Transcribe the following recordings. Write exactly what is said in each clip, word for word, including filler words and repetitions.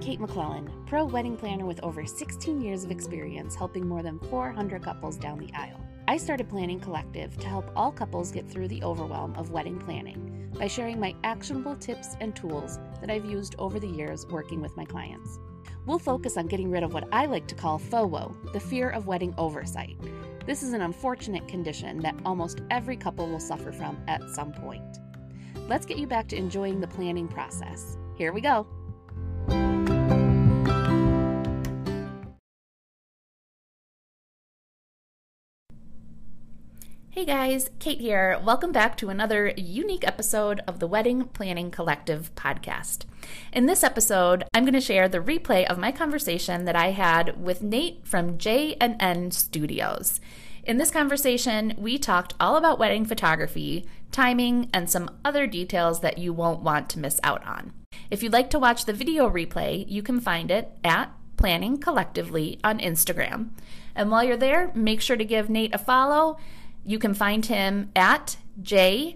Kate McClellan, pro wedding planner with over sixteen years of experience helping more than four hundred couples down the aisle. I started Planning Collective to help all couples get through the overwhelm of wedding planning by sharing my actionable tips and tools that I've used over the years working with my clients. We'll focus on getting rid of what I like to call FOWO, the fear of wedding oversight. This is an unfortunate condition that almost every couple will suffer from at some point. Let's get you back to enjoying the planning process. Here we go. Hey guys, Kate here. Welcome back to another unique episode of the Wedding Planning Collective podcast. In this episode, I'm going to share the replay of my conversation that I had with Nate from J and N Studios. In this conversation, we talked all about wedding photography, timing, and some other details that you won't want to miss out on. If you'd like to watch the video replay, you can find it at Planning Collectively on Instagram. And while you're there, make sure to give Nate a follow. You can find him at J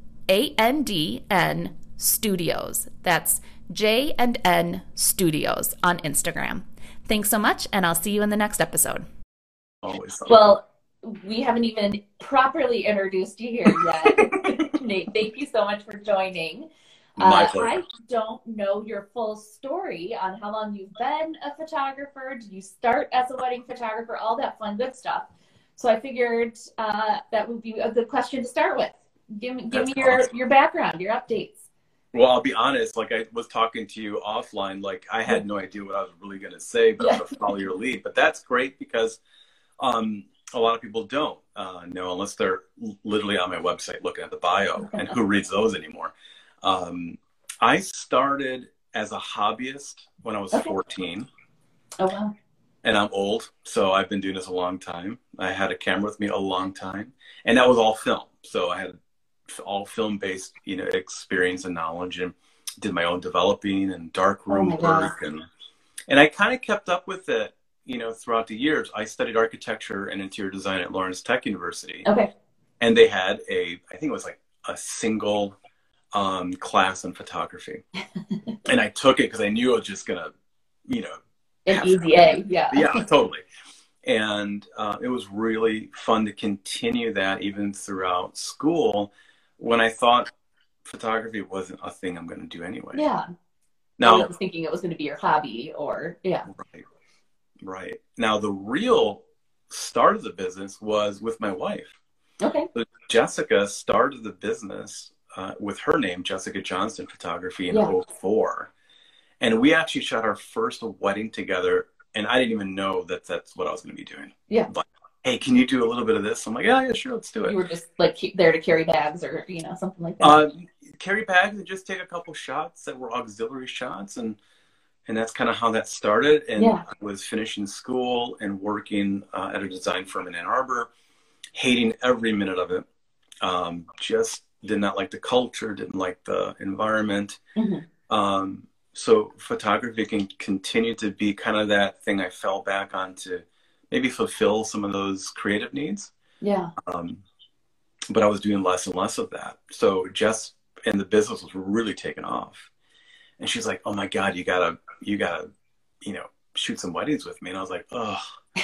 A N D N Studios. That's J and N Studios on Instagram. Thanks so much, and I'll see you in the next episode. Always. Well, we haven't even properly introduced you here yet. Nate, thank you so much for joining. My Uh, pleasure. I don't know your full story on how long you've been a photographer. Did you start as a wedding photographer? All that fun, good stuff. So I figured uh, that would be a good question to start with. Give me, give me That's your, awesome. your background, your updates. Well, I'll be honest, like I was talking to you offline, like I had no idea what I was really going to say, but I'm going to follow your lead. But that's great because um, a lot of people don't uh, know unless they're literally on my website looking at the bio, and who reads those anymore? Um, I started as a hobbyist when I was Okay. fourteen. Oh, wow. And I'm old, so I've been doing this a long time. I had a camera with me a long time, and that was all film. So I had all film-based, you know, experience and knowledge, and did my own developing and darkroom Oh my God. work, and and I kind of kept up with it, you know, throughout the years. I studied architecture and interior design at Lawrence Tech University, Okay. and they had a, I think it was like a single um, class in photography, and I took it because I knew I was just gonna, you know. An easy A, yeah. Yeah, totally. And uh, it was really fun to continue that even throughout school when I thought photography wasn't a thing I'm going to do anyway. Yeah. I Now, was thinking it was going to be your hobby or, yeah. right, right. Now, the real start of the business was with my wife. Okay. So Jessica started the business uh, with her name, Jessica Johnston Photography, in Yeah. oh four. And we actually shot our first wedding together, and I didn't even know that that's what I was going to be doing. Yeah. Like, hey, can you do a little bit of this? I'm like, yeah, yeah, sure, let's do it. You were just like keep there to carry bags or, you know, something like that. Uh, carry bags and just take a couple shots that were auxiliary shots, and and that's kind of how that started. And Yeah. I was finishing school and working uh, at a design firm in Ann Arbor, hating every minute of it. Um, just did not like the culture, didn't like the environment. Mm-hmm. Um, So photography can continue to be kind of that thing I fell back on to maybe fulfill some of those creative needs. Yeah. Um, but I was doing less and less of that. So Jess and the business was really taking off. And she's like, oh my God, you gotta, you gotta, you know, shoot some weddings with me. And I was like, oh,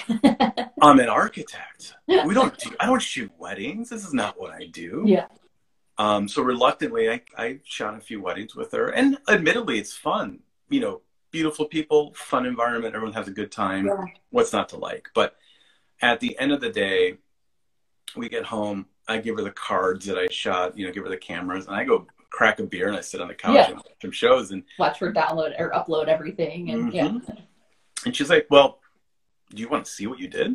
I'm an architect. We don't do, I don't shoot weddings. This is not what I do. Yeah. Um, so reluctantly, I, I shot a few weddings with her, and admittedly, it's fun. You know, beautiful people, fun environment. Everyone has a good time. Yeah. What's not to like? But at the end of the day, we get home. I give her the cards that I shot. You know, give her the cameras, and I go crack a beer, and I sit on the couch Yeah. and watch some shows. And Watch her download or upload everything. And Mhm. yeah. and she's like, "Well, do you want to see what you did?"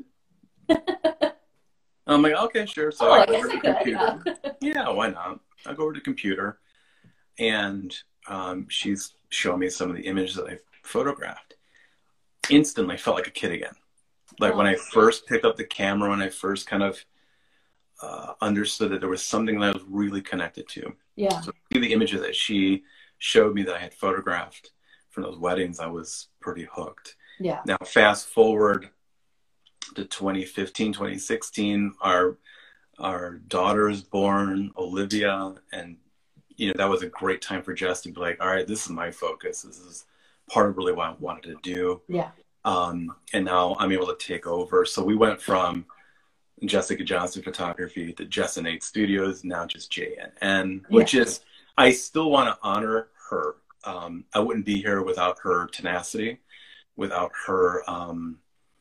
I'm like, okay, sure. So Oh, I I go guess over I to the could, computer. Yeah, why not? I go over to the computer, and um, she's showing me some of the images that I photographed. Instantly felt like a kid again. Like when I first picked up the camera, when I first kind of uh, understood that there was something that I was really connected to. Yeah. So the images that she showed me that I had photographed from those weddings, I was pretty hooked. Yeah. Now, fast forward to twenty fifteen, twenty sixteen, our our daughter is born, Olivia, and you know that was a great time for Jess to be like, all right, this is my focus. This is part of really what I wanted to do. Yeah. Um, and now I'm able to take over. So we went from Jessica Johnson Photography to Jess and Nate Studios, now just J N N, which yeah. is, I still want to honor her. Um, I wouldn't be here without her tenacity, without her um,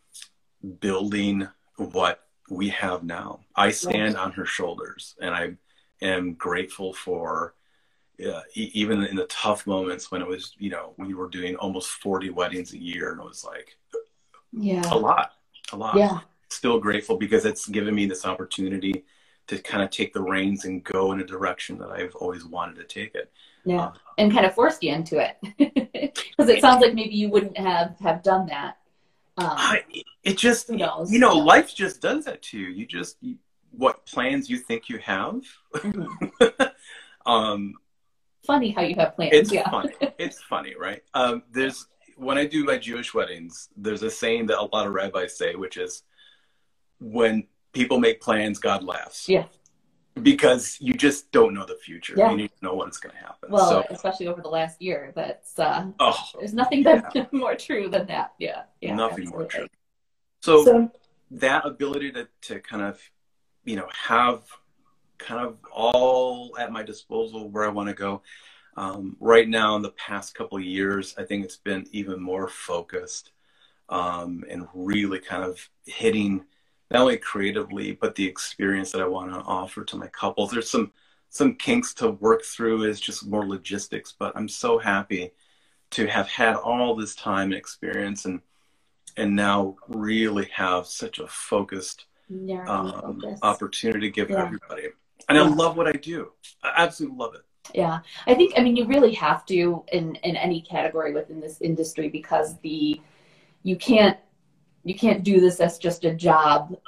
building what we have now. I stand yeah. on her shoulders, and I am grateful for, uh, e- even in the tough moments when it was, you know, we were doing almost forty weddings a year, and it was like, yeah, a lot, a lot. Yeah. Still grateful because it's given me this opportunity to kind of take the reins and go in a direction that I've always wanted to take it. Yeah. Uh, and kind of forced you into it. Because it sounds like maybe you wouldn't have, have done that. Um, I, it just, who knows? you know, life just does that to you. You just, you, what plans you think you have. Mm-hmm. um, funny how you have plans. It's yeah. funny. It's funny, right? Um, there's, when I do my Jewish weddings, there's a saying that a lot of rabbis say, which is, when people make plans, God laughs. Yeah. Because you just don't know the future. Yeah. You need to know what's going to happen. Well, so, especially over the last year, that's, uh, oh, there's nothing yeah. that's more true than that. Yeah. Yeah. Nothing absolutely. more true. So, so that ability to, to kind of, you know, have kind of all at my disposal where I want to go. Um, right now, in the past couple of years, I think it's been even more focused um, and really kind of hitting not only creatively, but the experience that I want to offer to my couples. There's some some kinks to work through, is just more logistics, but I'm so happy to have had all this time and experience and and now really have such a focused yeah, um, focus. opportunity to give yeah. everybody. And yeah. I love what I do. I absolutely love it. Yeah, I think, I mean, you really have to in, in any category within this industry, because the, you can't, you can't do this as just a job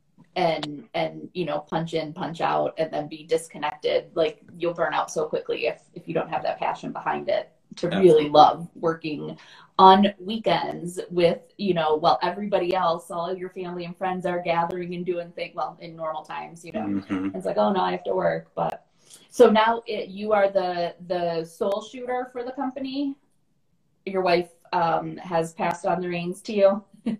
and, and, you know, punch in, punch out, and then be disconnected. Like, you'll burn out so quickly if, if you don't have that passion behind it to Absolutely. Really love working on weekends with, you know, while everybody else, all of your family and friends are gathering and doing things, well, in normal times, you know, mm-hmm. it's like, oh no, I have to work. But so now it, you are the, the sole shooter for the company. Your wife um, has passed on the reins to you.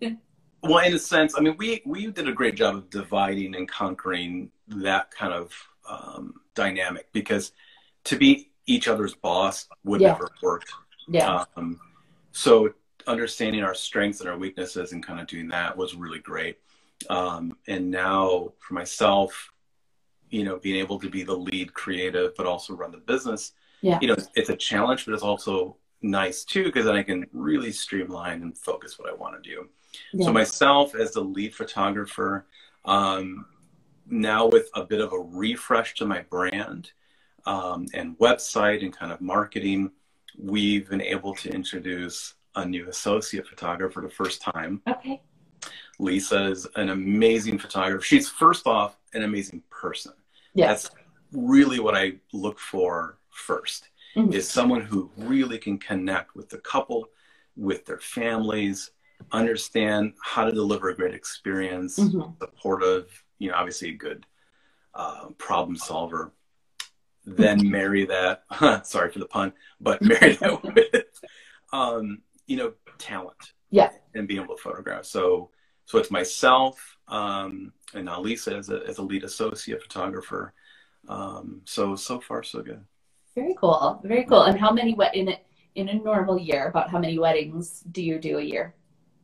Well, in a sense, I mean, we, we did a great job of dividing and conquering that kind of um, dynamic, because to be each other's boss would yeah. never have worked. Yeah. Um, so understanding our strengths and our weaknesses and kind of doing that was really great. Um, and now for myself, you know, being able to be the lead creative, but also run the business, yeah. you know, it's, it's a challenge, but it's also nice too, because then I can really streamline and focus what I want to do. Yeah. So myself as the lead photographer, um, now with a bit of a refresh to my brand um, and website and kind of marketing, we've been able to introduce a new associate photographer for the first time. Okay. Lisa is an amazing photographer. She's, first off, an amazing person. Yeah. That's really what I look for first, mm-hmm. is someone who really can connect with the couple, with their families, understand how to deliver a great experience, mm-hmm. supportive, you know, obviously a good uh, problem solver. Then marry that, sorry for the pun, but marry that with, um, you know, talent. Yeah. And being able to photograph. So, so it's myself, um, and now Lisa as a, as a lead associate photographer. Um, so, so far, so good. Very cool. Very cool. And how many, wed- in a, in a normal year, about how many weddings do you do a year?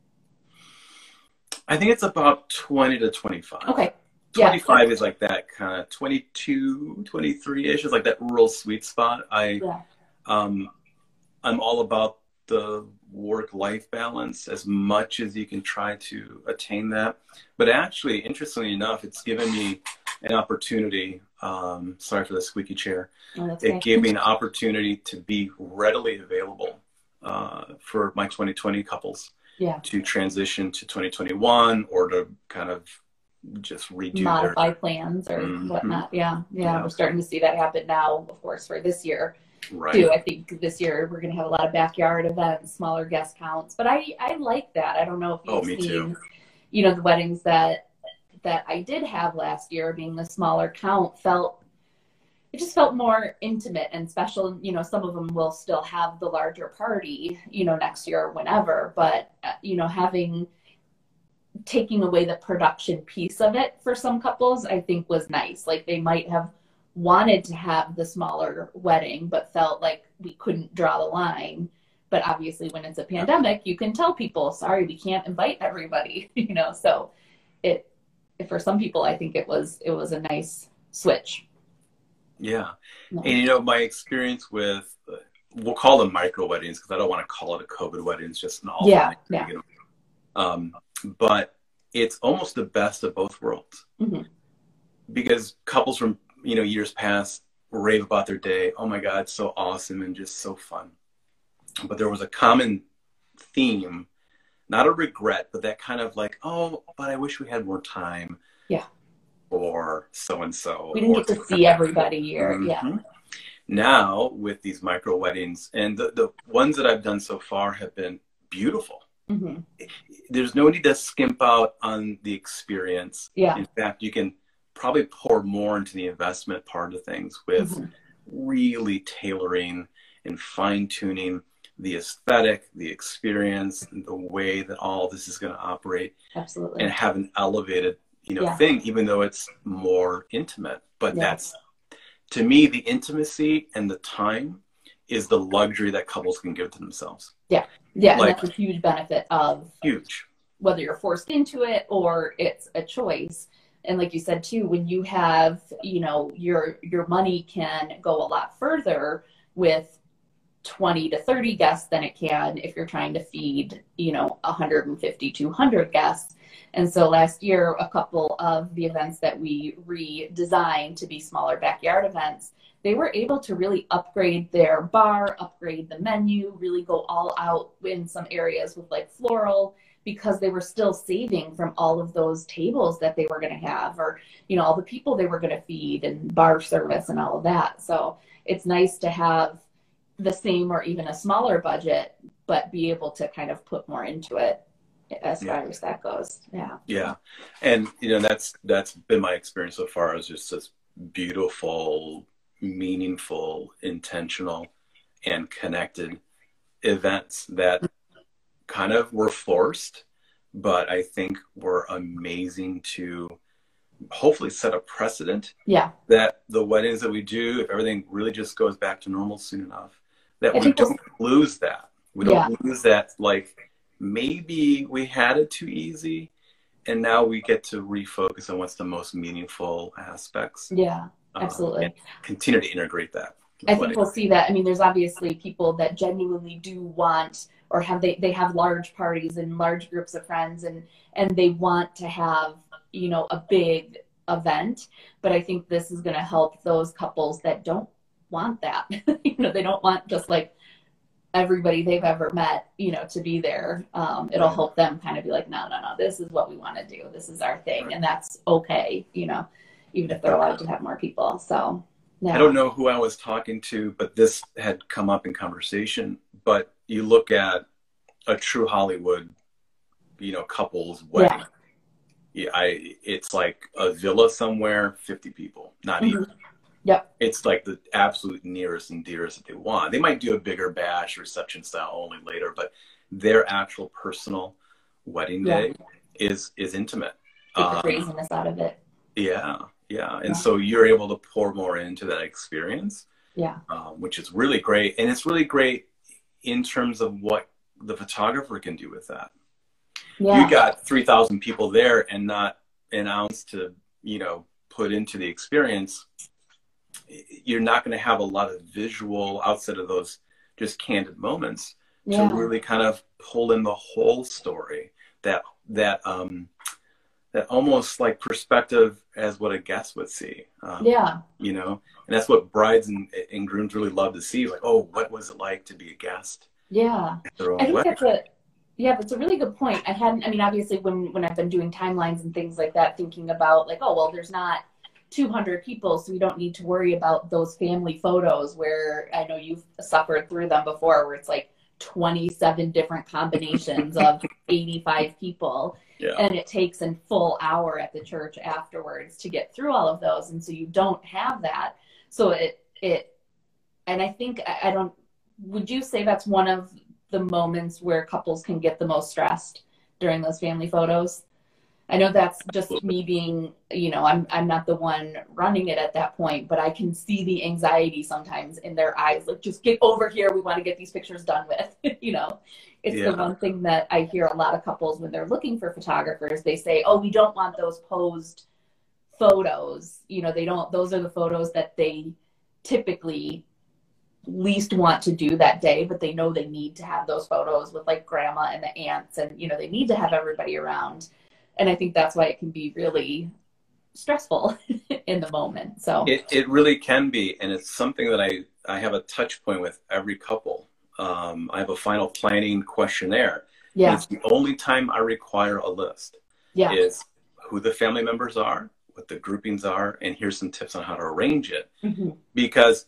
I think it's about twenty to twenty-five. Okay. twenty-five yeah. is like that kind of twenty-two, twenty-three-ish is like that real sweet spot. I, yeah. um, I'm all about the work-life balance as much as you can try to attain that. But actually, interestingly enough, it's given me an opportunity. Um, sorry for the squeaky chair. Oh, that's it okay. gave me an opportunity to be readily available uh, for my twenty twenty couples. Yeah. To transition to twenty twenty-one, or to kind of just redo modify their plans or mm-hmm. whatnot. Yeah, yeah. Yeah. We're starting to see that happen now, of course, for this year. Right. Too. I think this year we're going to have a lot of backyard events, smaller guest counts, but I, I like that. I don't know if you've oh, me seen, too. you know, the weddings that, that I did have last year, being the smaller count, felt it just felt more intimate and special. You know, some of them will still have the larger party, you know, next year or whenever, but, uh, you know, having, taking away the production piece of it for some couples, I think was nice. Like they might have wanted to have the smaller wedding, but felt like we couldn't draw the line. But obviously when it's a pandemic, you can tell people, sorry, we can't invite everybody, you know? So it, for some people, I think it was, it was a nice switch. Yeah. yeah. And, you know, my experience with, uh, we'll call them micro weddings because I don't want to call it a COVID wedding. It's just an all. Yeah. yeah. You know? Um, but it's almost the best of both worlds mm-hmm. because couples from, you know, years past rave about their day. Oh my God, so awesome and just so fun. But there was a common theme, not a regret, but that kind of like, oh, but I wish we had more time. Yeah. Or so-and-so. We didn't get to see everybody here. Mm-hmm. Yeah. Now with these micro weddings, and the, the ones that I've done so far have been beautiful. Mm-hmm. There's no need to skimp out on the experience. Yeah. In fact, you can probably pour more into the investment part of things with mm-hmm. really tailoring and fine-tuning the aesthetic, the experience, the way that all this is going to operate. Absolutely. And have an elevated, you know, yeah. thing, even though it's more intimate. But yeah. that's, to me, the intimacy and the time is the luxury that couples can give to themselves. Yeah. Yeah. Like, and that's a huge benefit of huge, whether you're forced into it or it's a choice. And like you said, too, when you have, you know, your, your money can go a lot further with twenty to thirty guests than it can if you're trying to feed, you know, one hundred fifty, two hundred guests. And so last year, a couple of the events that we redesigned to be smaller backyard events, they were able to really upgrade their bar, upgrade the menu, really go all out in some areas with like floral, because they were still saving from all of those tables that they were going to have, or, you know, all the people they were going to feed and bar service and all of that. So it's nice to have the same or even a smaller budget, but be able to kind of put more into it as far yeah. as that goes. Yeah. Yeah. And, you know, that's, that's been my experience so far, is just this beautiful, meaningful, intentional, and connected events that kind of were forced, but I think were amazing to hopefully set a precedent. Yeah. That the weddings that we do, if everything really just goes back to normal soon enough, that I we don't lose that. We don't yeah. lose that, like, maybe we had it too easy, and now we get to refocus on what's the most meaningful aspects. Yeah, absolutely. Um, and continue to integrate that. I think we'll see that. I mean, there's obviously people that genuinely do want, or have they, they have large parties and large groups of friends, and, and they want to have, you know, a big event. But I think this is going to help those couples that don't want that. You know, they don't want just like everybody they've ever met, you know, to be there. Um, it'll right. help them kind of be like, no, no, no, this is what we want to do. This is our thing. Right. And that's okay, you know, even if they're allowed to have more people. So, yeah. I don't know who I was talking to, but this had come up in conversation. But you look at a true Hollywood, you know, couple's wedding. Yeah. Yeah, I, it's like a villa somewhere, fifty people, not mm-hmm. even. Yep. It's like the absolute nearest and dearest that they want. They might do a bigger bash reception style only later, but their actual personal wedding day yeah. is is intimate. Take the craziness um, out of it. Yeah, yeah. And yeah. so you're able to pour more into that experience. Yeah. Um, which is really great. And it's really great in terms of what the photographer can do with that. Yeah. You got three thousand people there and not an ounce to, you know, put into the experience. You're not going to have a lot of visual outside of those just candid moments yeah. to really kind of pull in the whole story, that, that, um, that almost like perspective as what a guest would see. Um, yeah. You know, and that's what brides and, and grooms really love to see. Like, oh, what was it like to be a guest? Yeah. I think that's a, yeah, that's a really good point. I hadn't, I mean, obviously when, when I've been doing timelines and things like that, thinking about like, oh, well, there's not two hundred people, so we don't need to worry about those family photos where I know you've suffered through them before, where it's like twenty-seven different combinations of eighty-five people. Yeah. And it takes a full hour at the church afterwards to get through all of those. And so you don't have that. So it, it, and I think, I, I don't, would you say that's one of the moments where couples can get the most stressed during those family photos? I know that's just me being, you know, I'm I'm not the one running it at that point, but I can see the anxiety sometimes in their eyes. Like, just get over here. We want to get these pictures done with, you know. It's yeah. the one thing that I hear a lot of couples when they're looking for photographers, they say, oh, we don't want those posed photos. You know, they don't, those are the photos that they typically least want to do that day, but they know they need to have those photos with like grandma and the aunts, and, you know, they need to have everybody around. And I think that's why it can be really stressful in the moment. So it, it really can be. And it's something that I, I have a touch point with every couple. Um, I have a final planning questionnaire. Yeah. It's the only time I require a list. Yeah. Is who the family members are, what the groupings are, and here's some tips on how to arrange it. Mm-hmm. Because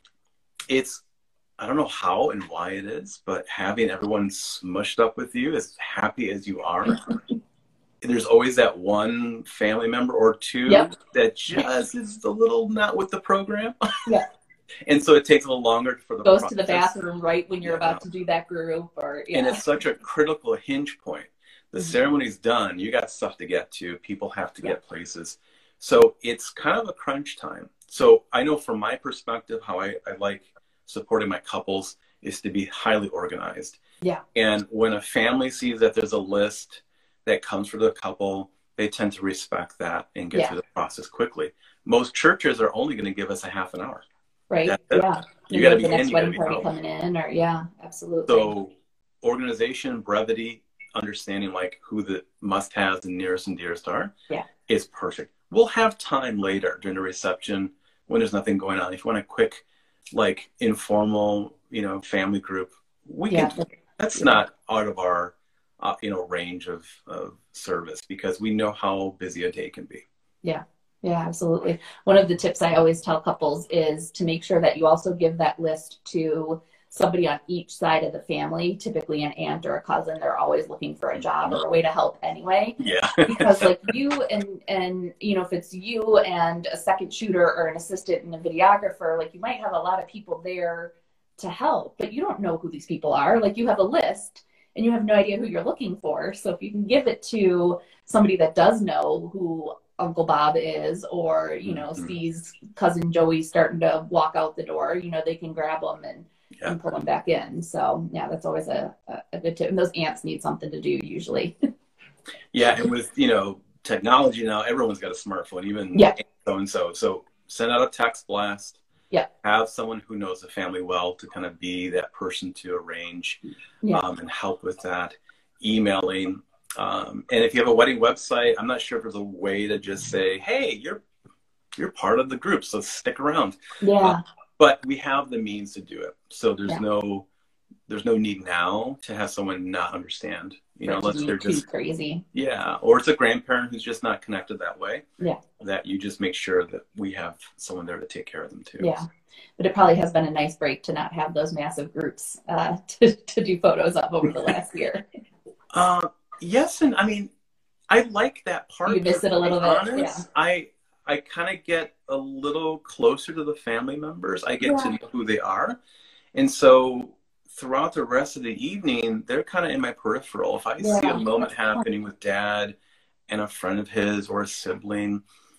it's, I don't know how and why it is, but having everyone smushed up with you, as happy as you are, there's always that one family member or two yep. that just is a little not with the program. Yeah. And so it takes a little longer for the goes process. to the bathroom right when you're yeah. about to do that group, or yeah. And it's such a critical hinge point. The mm-hmm. ceremony's done. You got stuff to get to. People have to yeah. get places. So it's kind of a crunch time. So I know from my perspective, how I, I like supporting my couples is to be highly organized. Yeah. And when a family sees that there's a list that comes for the couple, they tend to respect that and get yeah. through the process quickly. Most churches are only going to give us a half an hour. Right. That, yeah. You got to be the next in, wedding party coming in, or yeah, absolutely. So organization, brevity, understanding like who the must-haves and nearest and dearest are, yeah, is perfect. We'll have time later during the reception when there's nothing going on. If you want a quick, like informal, you know, family group, we yeah. can. That's yeah. not out of our, uh, you know, range of, of service, because we know how busy a day can be. Yeah. Yeah, absolutely. One of the tips I always tell couples is to make sure that you also give that list to somebody on each side of the family, typically an aunt or a cousin. They're always looking for a job or a way to help anyway. Yeah. Because like you and, and, you know, if it's you and a second shooter or an assistant and a videographer, like you might have a lot of people there to help, but you don't know who these people are. Like you have a list and you have no idea who you're looking for. So if you can give it to somebody that does know who Uncle Bob is, or, you know, mm-hmm. sees cousin Joey starting to walk out the door, you know, they can grab them and, yeah. and pull them back in. So yeah, that's always a, a good tip. And those aunts need something to do usually. Yeah. And with, you know, technology now, everyone's got a smartphone, even yeah. so-and-so. So send out a text blast. Yeah. Have someone who knows the family well to kind of be that person to arrange yeah. um, and help with that. Emailing. Um, and if you have a wedding website, I'm not sure if there's a way to just say, hey, you're you're part of the group, so stick around. Yeah. Uh, but we have the means to do it. So there's yeah. no there's no need now to have someone not understand, you know, unless they're just crazy. Yeah. Or it's a grandparent who's just not connected that way. Yeah. That you just make sure that we have someone there to take care of them too. Yeah. But it probably has been a nice break to not have those massive groups uh, to, to do photos of over the last year. Uh, Yes, and I mean, I like that part. You miss it a little bit. Honest. Yeah. I I kind of get a little closer to the family members. I get yeah. to know who they are, and so throughout the rest of the evening, they're kind of in my peripheral. If I yeah. see a moment happening with dad and a friend of his or a sibling,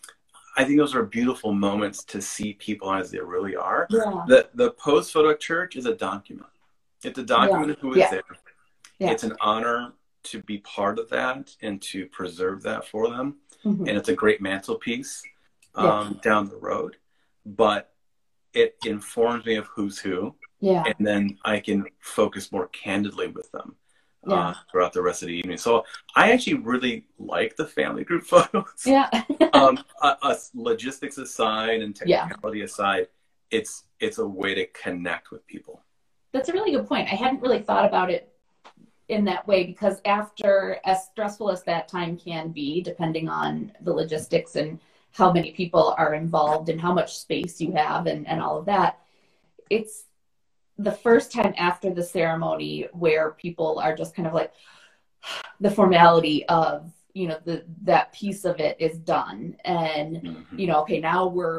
I think those are beautiful moments to see people as they really are. Yeah. The the post photo church is a document. It's a document yeah. of who is yeah. there. Yeah. It's an honor to be part of that and to preserve that for them. Mm-hmm. And it's a great mantelpiece um, yeah. down the road, but it informs me of who's who. Yeah. And then I can focus more candidly with them yeah. uh, throughout the rest of the evening. So I actually really like the family group photos. Yeah. um, uh, uh, logistics aside and technicality yeah. aside, it's, it's a way to connect with people. That's a really good point. I hadn't really thought about it in that way, because after, as stressful as that time can be, depending on the logistics and how many people are involved and how much space you have and, and all of that, it's the first time after the ceremony where people are just kind of like, the formality of, you know, the that piece of it is done. And, mm-hmm. you know, okay, now we're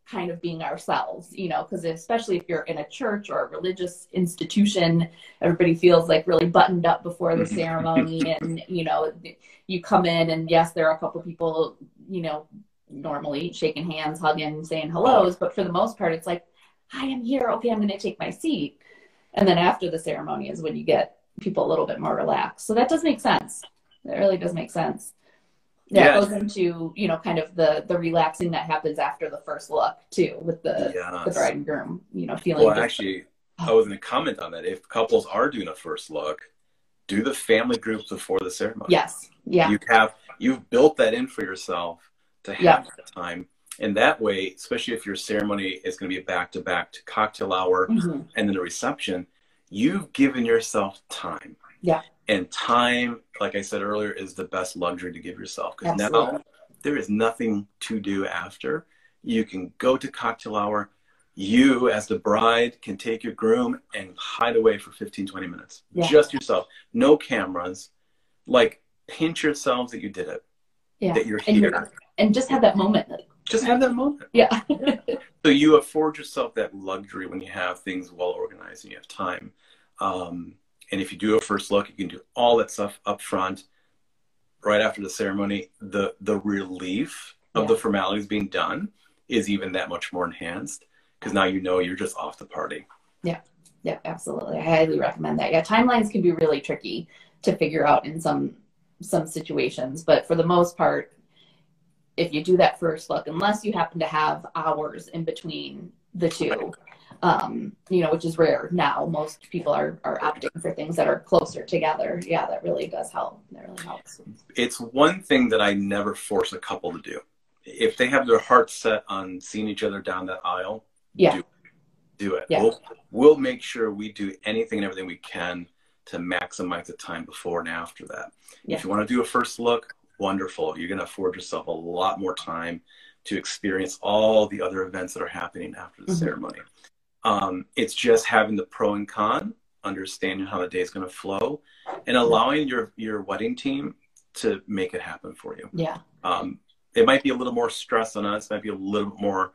kind of being ourselves, you know, because especially if you're in a church or a religious institution, everybody feels like really buttoned up before the ceremony. And, you know, you come in and yes, there are a couple people, you know, normally shaking hands, hugging, saying hellos, but for the most part, it's like, hi, I'm here. Okay, I'm going to take my seat. And then after the ceremony is when you get people a little bit more relaxed. So that does make sense. It really does make sense. Yeah, yeah. It goes into, you know, kind of the the relaxing that happens after the first look too, with the, yes. the bride and groom, you know, feeling. Well, actually, I was going to comment on that. If couples are doing a first look, do the family groups before the ceremony. Yes. Yeah. You have, you've built that in for yourself to have yeah. that time. And that way, especially if your ceremony is going to be back to back to cocktail hour mm-hmm. and then a reception, you've given yourself time. Yeah. And time, like I said earlier, is the best luxury to give yourself. Because now there is nothing to do after. You can go to cocktail hour. You, as the bride, can take your groom and hide away for fifteen, twenty minutes. Yeah. Just yourself. No cameras. Like, pinch yourselves that you did it. Yeah. That you're and here. You're, and just have that moment. Just have that moment. Yeah. So you afford yourself that luxury when you have things well organized and you have time. Um, And if you do a first look, you can do all that stuff up front, right after the ceremony. The the relief of yeah. the formalities being done is even that much more enhanced because now you know you're just off the party. Yeah, yeah, absolutely. I highly recommend that. Yeah, timelines can be really tricky to figure out in some some situations, but for the most part, if you do that first look, unless you happen to have hours in between the two. Um, you know, which is rare now. Most people are, are opting for things that are closer together. Yeah, that really does help. That really helps. It's one thing that I never force a couple to do. If they have their heart set on seeing each other down that aisle, yeah. do, do it. Yeah. We'll, we'll make sure we do anything and everything we can to maximize the time before and after that. Yeah. If you want to do a first look, wonderful. You're going to afford yourself a lot more time to experience all the other events that are happening after the mm-hmm. ceremony. Um, it's just having the pro and con, understanding how the day is going to flow, and allowing your, your wedding team to make it happen for you. Yeah. Um, it might be a little more stress on us, might be a little more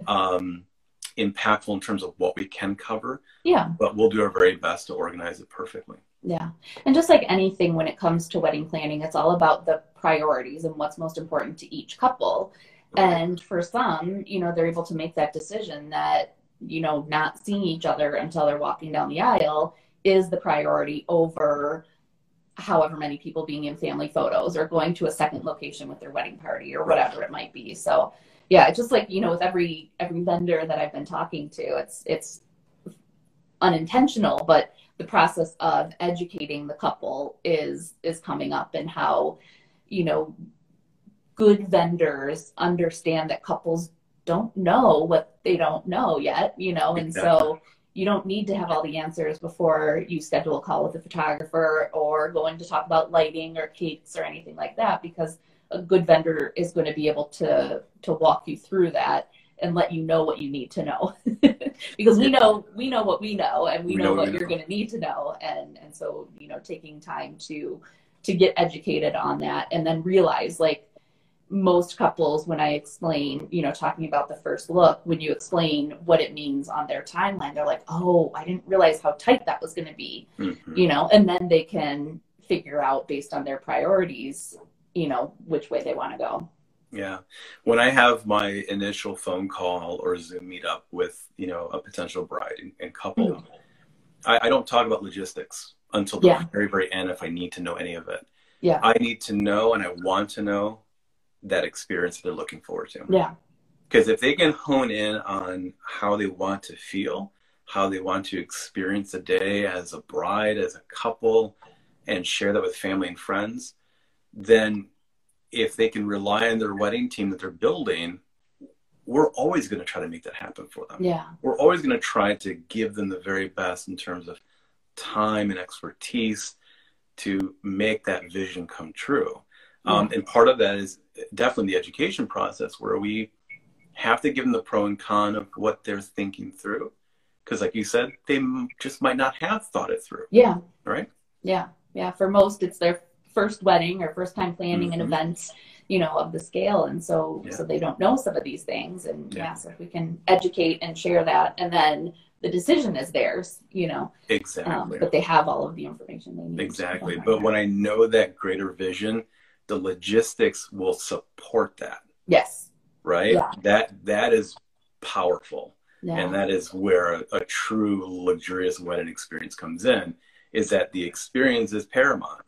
um, impactful in terms of what we can cover. Yeah. But we'll do our very best to organize it perfectly. Yeah. And just like anything when it comes to wedding planning, it's all about the priorities and what's most important to each couple. Right. And for some, you know, they're able to make that decision that, you know, not seeing each other until they're walking down the aisle is the priority over however many people being in family photos or going to a second location with their wedding party or whatever it might be. So yeah, it's just like, you know, with every, every vendor that I've been talking to, it's, it's unintentional, but the process of educating the couple is, is coming up, and how, you know, good vendors understand that couples don't know what they don't know yet, you know, and exactly. so you don't need to have all the answers before you schedule a call with a photographer or going to talk about lighting or cakes or anything like that, because a good vendor is going to be able to to walk you through that and let you know what you need to know. Because we know we know what we know, and we, we know, know what we you're going to need to know, and and so, you know, taking time to to get educated on that, and then realize, like, most couples, when I explain, you know, talking about the first look, when you explain what it means on their timeline, they're like, oh, I didn't realize how tight that was going to be, mm-hmm. you know, and then they can figure out based on their priorities, you know, which way they want to go. Yeah. When I have my initial phone call or Zoom meetup with, you know, a potential bride and, and couple, mm-hmm. I, I don't talk about logistics until the yeah. very, very end if I need to know any of it. Yeah. I need to know, and I want to know that experience that they're looking forward to. Yeah. Because if they can hone in on how they want to feel, how they want to experience the day as a bride, as a couple, and share that with family and friends, then if they can rely on their wedding team that they're building, we're always going to try to make that happen for them. Yeah. We're always going to try to give them the very best in terms of time and expertise to make that vision come true. Yeah. Um, and part of that is definitely the education process, where we have to give them the pro and con of what they're thinking through. Because like you said, they m- just might not have thought it through. Yeah. Right? Yeah. Yeah. For most, it's their first wedding or first time planning mm-hmm. an event. you know, of the scale. And so, Yeah. so they don't know some of these things. And Yeah. yeah, so if we can educate and share that, and then the decision is theirs, you know, Exactly. um, but they have all of the information they need. Exactly. But when I know that greater vision, the logistics will support that. Yes. Right. Yeah. That, that is powerful. Yeah. And that is where a, a true luxurious wedding experience comes in, is that the experience is paramount.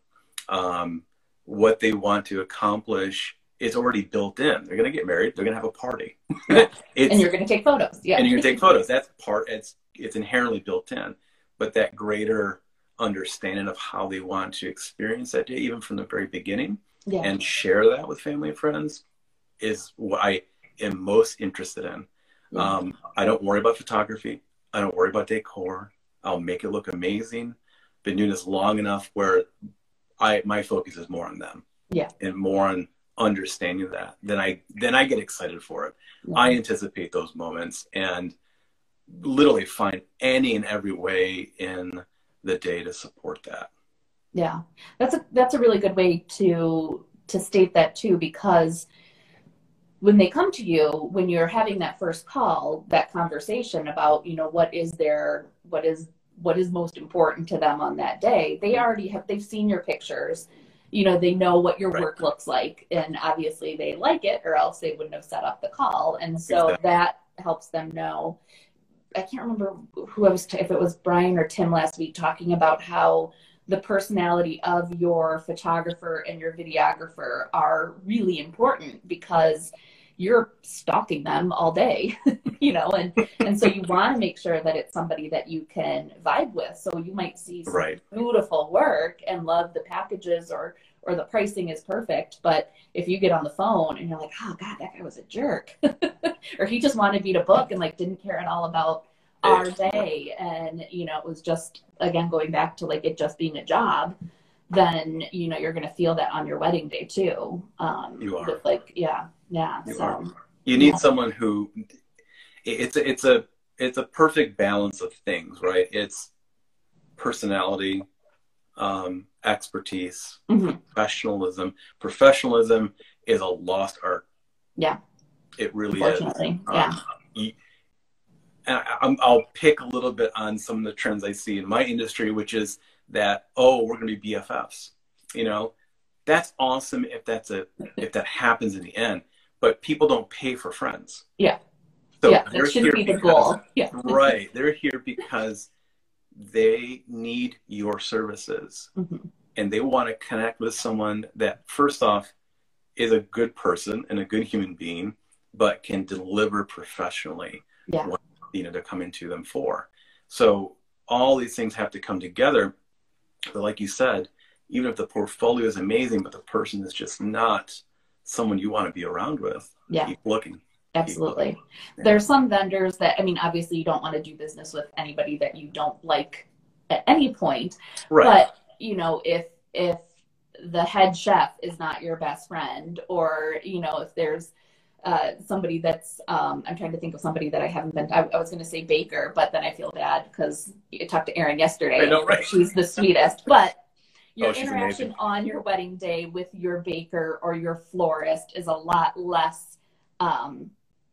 Um, what they want to accomplish is already built in. They're going to get married. They're going to have a party. Yeah. And you're going to take photos. Yeah. And you're going to take photos. That's part, it's, it's inherently built in. But that greater understanding of how they want to experience that day, even from the very beginning, yeah. and share that with family and friends, is what I am most interested in. Yeah. Um, I don't worry about photography. I don't worry about decor. I'll make it look amazing. Been doing this long enough where I my focus is more on them. Yeah. And more on understanding that. Then I then I get excited for it. Yeah. I anticipate those moments and literally find any and every way in the day to support that. Yeah. That's a that's a really good way to to state that too, because when they come to you, when you're having that first call, that conversation about, you know, what is their, what is, what is most important to them on that day, they already have, they've seen your pictures, you know, they know what your right. work looks like, and obviously they like it, or else they wouldn't have set up the call. And so exactly. that helps them know. I can't remember who I was, t- if it was Brian or Tim last week, talking about how the personality of your photographer and your videographer are really important, because you're stalking them all day, you know, and, and so you want to make sure that it's somebody that you can vibe with. So you might see some right. beautiful work and love the packages, or, or the pricing is perfect. But if you get on the phone and you're like, oh God, that guy was a jerk, or he just wanted me to book and like didn't care at all about our day. And, you know, it was just, again, going back to like it just being a job, then, you know, you're going to feel that on your wedding day too. Um, you are. With like, yeah, yeah. You so are. You need yeah. someone who, it's a, it's a, it's a perfect balance of things, right? It's personality, um, expertise, mm-hmm. professionalism. Professionalism is a lost art. Yeah. It really Unfortunately, is. yeah. Um, you, and I, I'll pick a little bit on some of the trends I see in my industry, which is that, oh, we're going to be B F Fs. You know, that's awesome if that's a if that happens in the end. But people don't pay for friends. Yeah. So yeah, that should be the goal. Yeah. Right. They're here because they need your services. Mm-hmm. And they want to connect with someone that, first off, is a good person and a good human being, but can deliver professionally. Yeah. What, you know, they're coming to them for. So all these things have to come together. But like you said, even if the portfolio is amazing, but the person is just not someone you want to be around with, yeah. keep looking. Absolutely. Keep looking. Yeah. There's some vendors that, I mean, obviously you don't want to do business with anybody that you don't like at any point. Right. But, you know, if, if the head chef is not your best friend, or, you know, if there's uh, somebody that's, um, I'm trying to think of somebody that I haven't been, I, I was going to say baker, but then I feel bad because I talked to Erin yesterday. I know, right? She's the sweetest, but your oh, interaction amazing. on your wedding day with your baker or your florist is a lot less, um,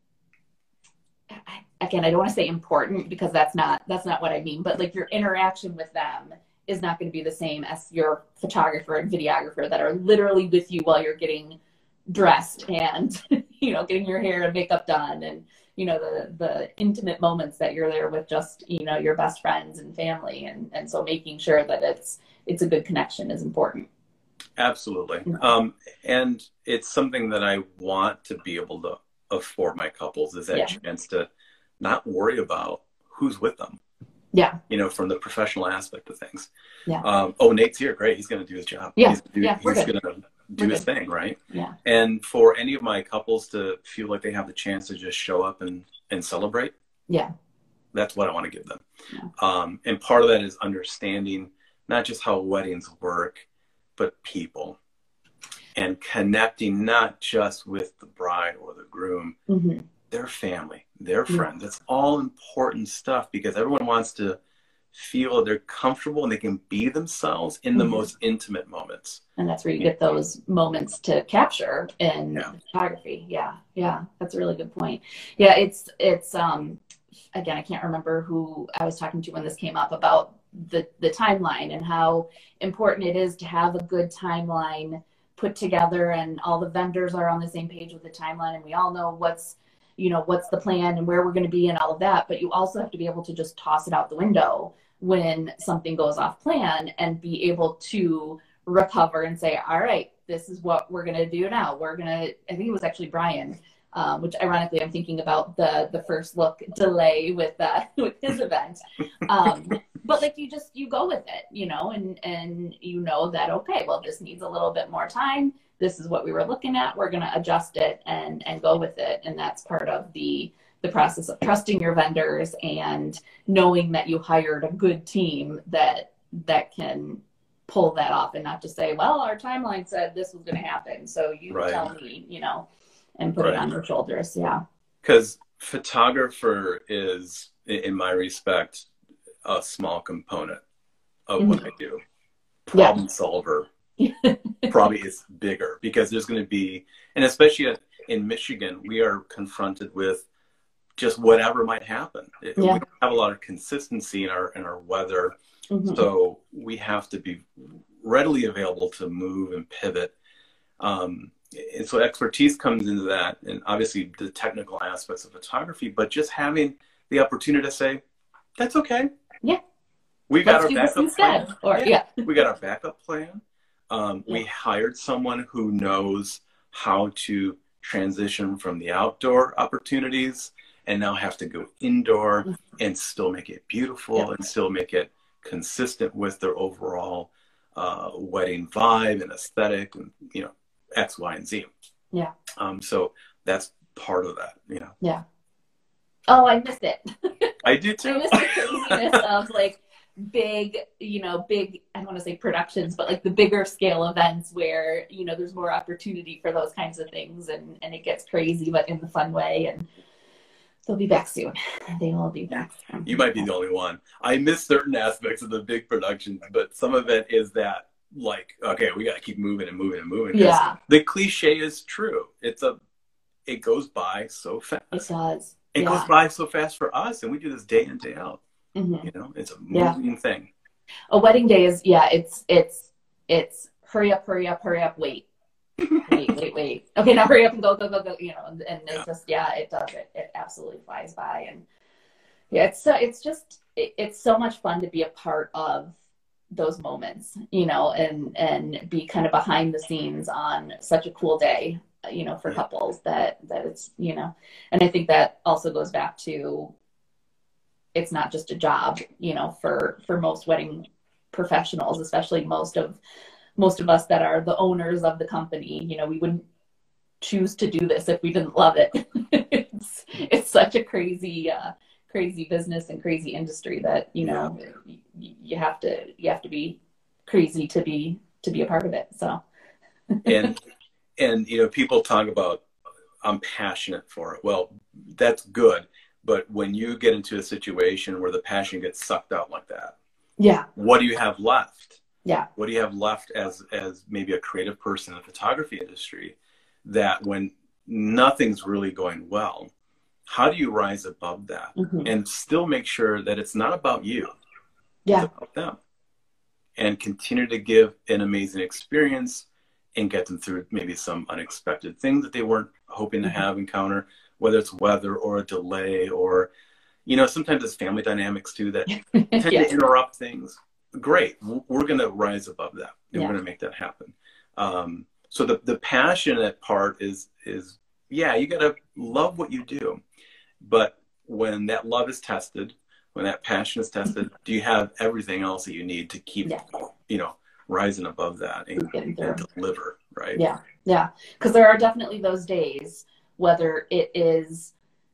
I, again, I don't want to say important, because that's not, that's not what I mean, but like your interaction with them is not going to be the same as your photographer and videographer that are literally with you while you're getting dressed and, you know, getting your hair and makeup done, and, you know, the, the intimate moments that you're there with just, you know, your best friends and family. And, and so making sure that it's, it's a good connection is important. Absolutely. Um, and it's something that I want to be able to afford my couples, is that yeah. chance to not worry about who's with them. Yeah. You know, from the professional aspect of things. Yeah. Um, oh, Nate's here. Great. He's going to do his job. Yeah. He's, do, yeah, he's going to do we're his good. thing, right? Yeah. And for any of my couples to feel like they have the chance to just show up and, and celebrate. Yeah. That's what I want to give them. Yeah. Um, and part of that is understanding not just how weddings work, but people, and connecting not just with the bride or the groom, mm-hmm. their family, their friends. It's all important stuff, because everyone wants to feel they're comfortable and they can be themselves in the mm-hmm. most intimate moments. And that's where you get those moments to capture in yeah. photography. Yeah. Yeah. That's a really good point. Yeah. It's, it's, um, again, I can't remember who I was talking to when this came up about the, the timeline and how important it is to have a good timeline put together, and all the vendors are on the same page with the timeline, and we all know what's, you know, what's the plan and where we're going to be and all of that. But you also have to be able to just toss it out the window when something goes off plan and be able to recover and say, all right, this is what we're going to do now. We're going to, I think it was actually Brian, um, which ironically I'm thinking about the, the first look delay with, uh, with his event. Um, but like, you just, you go with it, you know, and, and you know that, okay, well, this needs a little bit more time. This is what we were looking at. We're going to adjust it and, and go with it. And that's part of the, the process of trusting your vendors and knowing that you hired a good team that, that can pull that off, and not just say, well, our timeline said this was going to happen, so you right. tell me, you know, and put right. it on your shoulders. Yeah. Because photographer is, in my respect, a small component of mm-hmm. what I do. Problem yeah. solver probably is bigger, because there's going to be, and especially in Michigan, we are confronted with just whatever might happen. Yeah. We have a lot of consistency in our in our weather. Mm-hmm. So we have to be readily available to move and pivot. Um, and so expertise comes into that, and obviously the technical aspects of photography, but just having the opportunity to say, that's okay. Yeah. We got Let's our backup plan. Or, yeah. yeah. We got our backup plan. Um, yeah. We hired someone who knows how to transition from the outdoor opportunities and now have to go indoor mm-hmm. and still make it beautiful yeah. and still make it consistent with their overall uh, wedding vibe and aesthetic, and, you know, X, Y, and Z. Yeah. Um, so that's part of that, you know. Yeah. Oh, I missed it. I do too. I missed the craziness of like big, you know, big, I don't want to say productions, but like the bigger scale events where, you know, there's more opportunity for those kinds of things, and, and it gets crazy, but in the fun way. And they'll be back soon. They will be back soon. You might be the only one. I miss certain aspects of the big productions, but some of it is that, like, okay, we got to keep moving and moving and moving. Yeah. The cliche is true. It's a, it goes by so fast. It does. It yeah. goes by so fast for us, and we do this day in, day out. Mm-hmm. You know, it's a moving yeah. thing. A wedding day is, yeah, it's, it's, it's hurry up, hurry up, hurry up, wait. wait, wait, wait. Okay, now hurry up and go, go, go, go. You know, and, and yeah. it just, yeah, it does. It, it absolutely flies by, and yeah, it's so, it's just, it, it's so much fun to be a part of those moments, you know, and and be kind of behind the scenes on such a cool day, you know, for couples that that it's, you know, and I think that also goes back to, it's not just a job, you know, for for most wedding professionals, especially most of. most of us that are the owners of the company, you know, we wouldn't choose to do this if we didn't love it. it's, it's such a crazy, uh, crazy business and crazy industry that, you know, yeah. you, you have to, you have to be crazy to be, to be a part of it. So. and, and, you know, people talk about, I'm passionate for it. Well, that's good. But when you get into a situation where the passion gets sucked out like that, yeah, what do you have left? Yeah. What do you have left as as maybe a creative person in the photography industry, that when nothing's really going well, how do you rise above that mm-hmm. and still make sure that it's not about you, yeah, it's about them, and continue to give an amazing experience and get them through maybe some unexpected things that they weren't hoping to have encounter, whether it's weather or a delay, or, you know, sometimes it's family dynamics too that tend yeah. to interrupt things. Great. We're going to rise above that, and yeah. we're going to make that happen. Um, so the, the passionate part is, is, yeah, you got to love what you do. But when that love is tested, when that passion is tested, do you have everything else that you need to keep, yeah. you know, rising above that and, and deliver, right? Yeah. Yeah. Because there are definitely those days, whether it is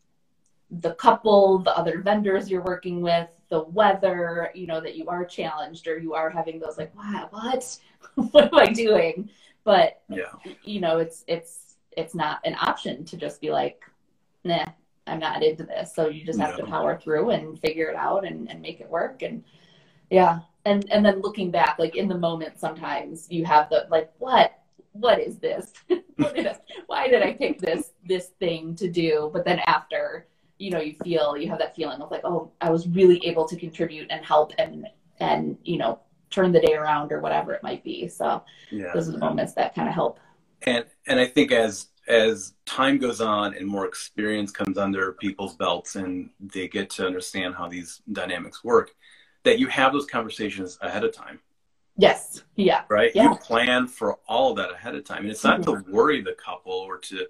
the couple, the other vendors you're working with, the weather, you know, that you are challenged, or you are having those like, what, what, what am I doing? But, yeah. you know, it's, it's, it's not an option to just be like, nah, I'm not into this. So you just have no. to power through and figure it out and, and make it work. And Yeah. And and then looking back, like in the moment, sometimes you have the like, what, what is this? What did I, why did I pick this this thing to do? But then after, you know, you feel you have that feeling of like, oh, I was really able to contribute and help and and you know, turn the day around or whatever it might be. So Yeah. those are the moments that kind of help. And and I think as as time goes on and more experience comes under people's belts and they get to understand how these dynamics work, that you have those conversations ahead of time. Yes. Yeah. Right. Yeah. You plan for all of that ahead of time. And it's not mm-hmm. to worry the couple or to,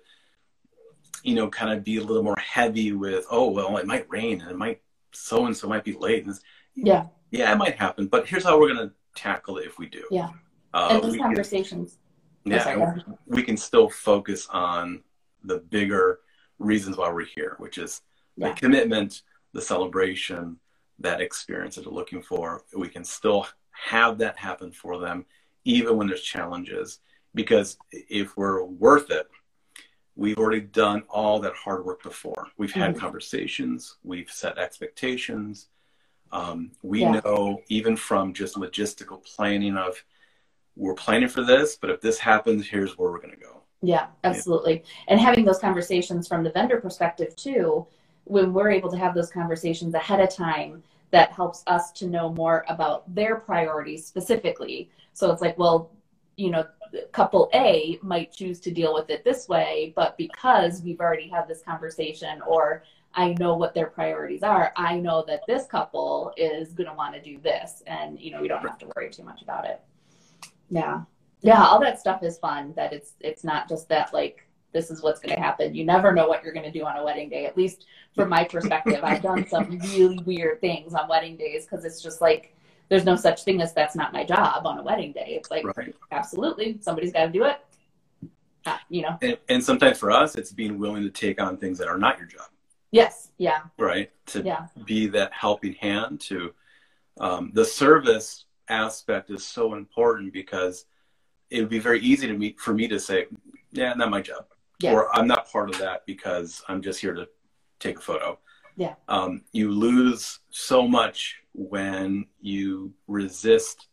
you know, kind of be a little more heavy with, oh, well, it might rain and it might, so-and-so might be late. And yeah. Yeah, it might happen, but here's how we're going to tackle it if we do. Yeah. Uh, and those conversations. Can, yeah. We can still focus on the bigger reasons why we're here, which is yeah. the commitment, the celebration, that experience that they're looking for. We can still have that happen for them, even when there's challenges, because if we're worth it, we've already done all that hard work before. We've had mm-hmm. conversations, we've set expectations. Um, we yeah. know even from just logistical planning of, we're planning for this, but if this happens, here's where we're going to go. Yeah, absolutely. Yeah. And having those conversations from the vendor perspective too, when we're able to have those conversations ahead of time, that helps us to know more about their priorities specifically. So it's like, well, you know, couple A might choose to deal with it this way, but because we've already had this conversation, or I know what their priorities are, I know that this couple is going to want to do this. And, you know, we don't have to worry too much about it. Yeah. Yeah. All that stuff is fun, that it's, it's not just that, like, this is what's going to happen. You never know what you're going to do on a wedding day. At least from my perspective, I've done some really weird things on wedding days, because it's just like, there's no such thing as that's not my job on a wedding day. It's like, right. Absolutely, somebody's got to do it. Uh, you know. And, and sometimes for us, it's being willing to take on things that are not your job. Yes. Yeah. Right. To yeah. be that helping hand to um, the service aspect is so important, because it would be very easy to me for me to say, yeah, not my job. Yeah. Or I'm not part of that because I'm just here to take a photo. Yeah. Um, you lose so much when you resist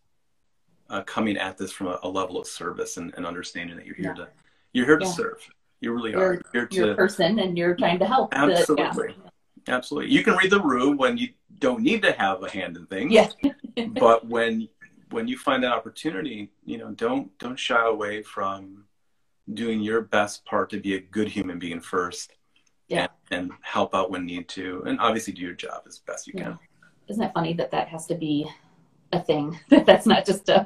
uh, coming at this from a, a level of service and, and understanding that you're here yeah. to you're here to yeah. serve. You really you're, are. You're, you're to, a person, and you're trying to help. Absolutely. The, yeah. Absolutely. You can read the room when you don't need to have a hand in things. Yeah. But when when you find that opportunity, you know, don't don't shy away from doing your best part to be a good human being first. Yeah. And, and help out when need to, and obviously do your job as best you yeah. can. Isn't it funny that that has to be a thing? That's not just a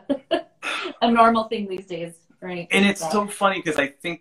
a normal thing these days, right? And it's so, so funny, because I think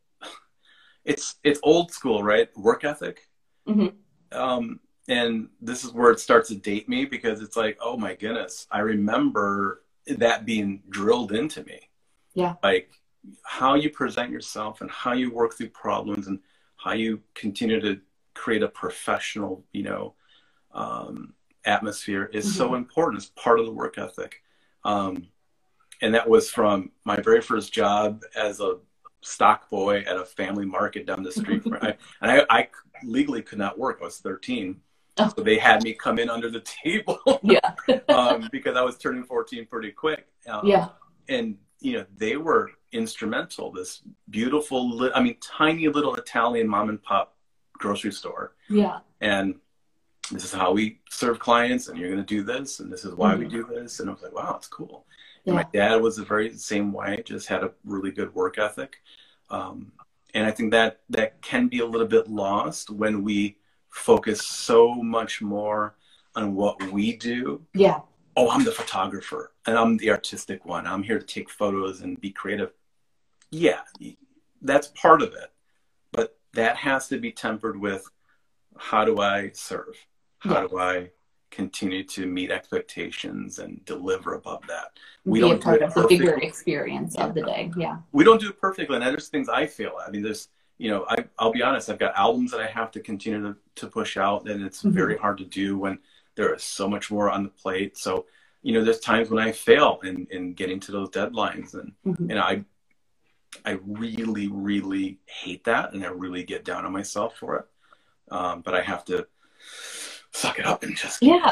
it's it's old school, right? Work ethic. Mm-hmm. Um, and this is where it starts to date me, because it's like, oh my goodness, I remember that being drilled into me. Yeah. Like how you present yourself and how you work through problems and how you continue to create a professional, you know, um, atmosphere is mm-hmm. so important. It's part of the work ethic. Um, and that was from my very first job as a stock boy at a family market down the street. From, I, and I, I legally could not work. I was thirteen. Oh. So they had me come in under the table yeah. um, because I was turning fourteen pretty quick. Um, yeah. And, you know, they were instrumental. This beautiful, li- I mean, tiny little Italian mom and pop grocery store. Yeah. And this is how we serve clients, and you're going to do this, and this is why mm-hmm. we do this. And I was like, wow, it's cool. Yeah. And my dad was the very same way, just had a really good work ethic. Um, and I think that that can be a little bit lost when we focus so much more on what we do. Yeah. Oh, I'm the photographer and I'm the artistic one. I'm here to take photos and be creative. Yeah, that's part of it. But that has to be tempered with, how do I serve? How yeah. do I continue to meet expectations and deliver above that? We be don't a part do it of perfectly. The bigger experience of the day. Yeah. We don't do it perfectly. And there's things I fail at. I mean, there's, you know, I, I'll be honest, I've got albums that I have to continue to, to push out, and it's mm-hmm. very hard to do when there is so much more on the plate. So, you know, there's times when I fail in, in getting to those deadlines, and, mm-hmm. and I, I really, really hate that. And I really get down on myself for it. Um, but I have to suck it up and just yeah.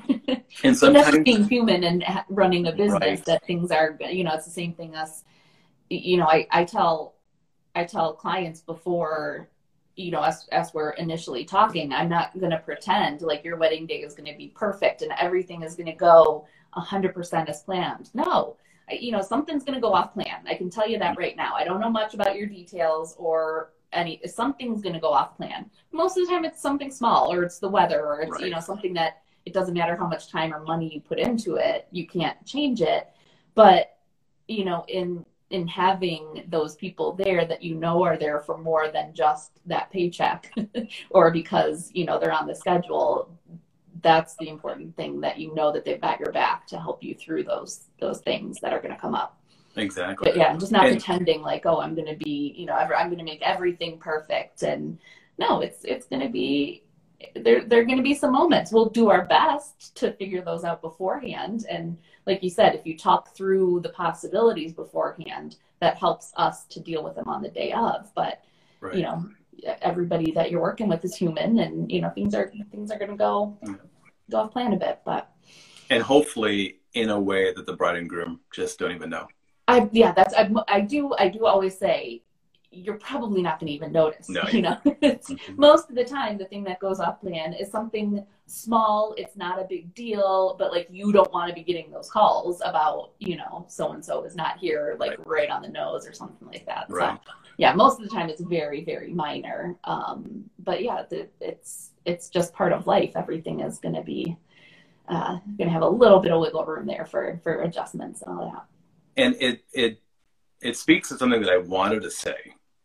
And But that's sometimes being human and ha- running a business, right. that things are, you know, it's the same thing as, you know, I, I tell, I tell clients before, you know, as, as we're initially talking, I'm not going to pretend like your wedding day is going to be perfect and everything is going to go a hundred percent as planned. No, I, you know, something's going to go off plan. I can tell you that right now. I don't know much about your details or any, something's going to go off plan. Most of the time it's something small, or it's the weather, or it's, Right. you know, something that it doesn't matter how much time or money you put into it, you can't change it. But, you know, in, in having those people there that you know are there for more than just that paycheck or because, you know, they're on the schedule, that's the important thing, that you know that they've got your back to help you through those those things that are going to come up. Exactly. But yeah, I'm just not and, pretending like, oh, I'm going to be, you know, ever, I'm going to make everything perfect. And no, it's it's going to be, there, there are going to be some moments. We'll do our best to figure those out beforehand. And like you said, if you talk through the possibilities beforehand, that helps us to deal with them on the day of. But, right. you know, everybody that you're working with is human, and, you know, things are, things are going to go, yeah. go off plan a bit, but. And hopefully in a way that the bride and groom just don't even know. I, yeah, that's, I, I do, I do always say, you're probably not going to even notice, No, you know, it's, mm-hmm. most of the time, the thing that goes off plan is something small. It's not a big deal, but like, you don't want to be getting those calls about, you know, so-and-so is not here, like right, right on the nose or something like that. Right. So yeah, most of the time it's very, very minor. Um, but yeah, the, it's, it's just part of life. Everything is going to be, uh, going to have a little bit of wiggle room there for, for adjustments and all that. And it, it, it speaks to something that I wanted to say